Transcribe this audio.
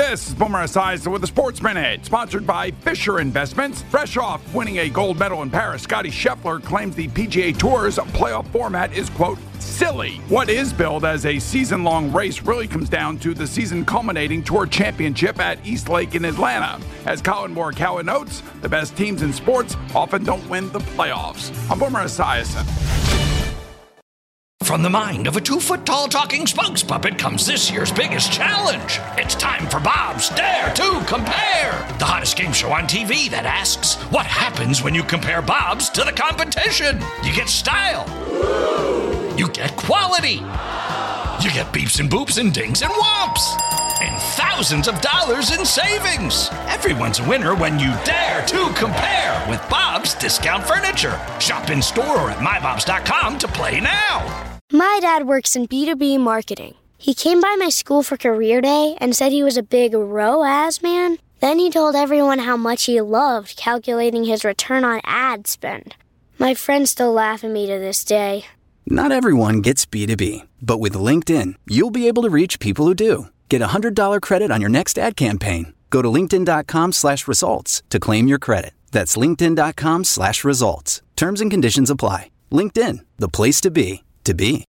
This is Boomer Esiason with the Sports Minute, sponsored by Fisher Investments. Fresh off winning a gold medal in Paris, Scottie Scheffler claims the PGA Tour's playoff format is, quote, silly. What is billed as a season-long race really comes down to the season-culminating Tour Championship at East Lake in Atlanta. As Colin Morikawa notes, the best teams in sports often don't win the playoffs. I'm Boomer Esiason. From the mind of a 2-foot-tall talking Spunks puppet comes this year's biggest challenge. It's time for Bob's Dare to Compare, the hottest game show on TV that asks, what happens when you compare Bob's to the competition? You get style. You get quality. You get beeps and boops and dings and whomps. And thousands of dollars in savings. Everyone's a winner when you dare to compare with Bob's Discount Furniture. Shop in store or at mybobs.com to play now. My dad works in B2B marketing. He came by my school for career day and said he was a big ROAS man. Then he told everyone how much he loved calculating his return on ad spend. My friends still laugh at me to this day. Not everyone gets B2B, but with LinkedIn, you'll be able to reach people who do. Get a $100 credit on your next ad campaign. Go to linkedin.com/results to claim your credit. That's linkedin.com/results. Terms and conditions apply. LinkedIn, the place to be.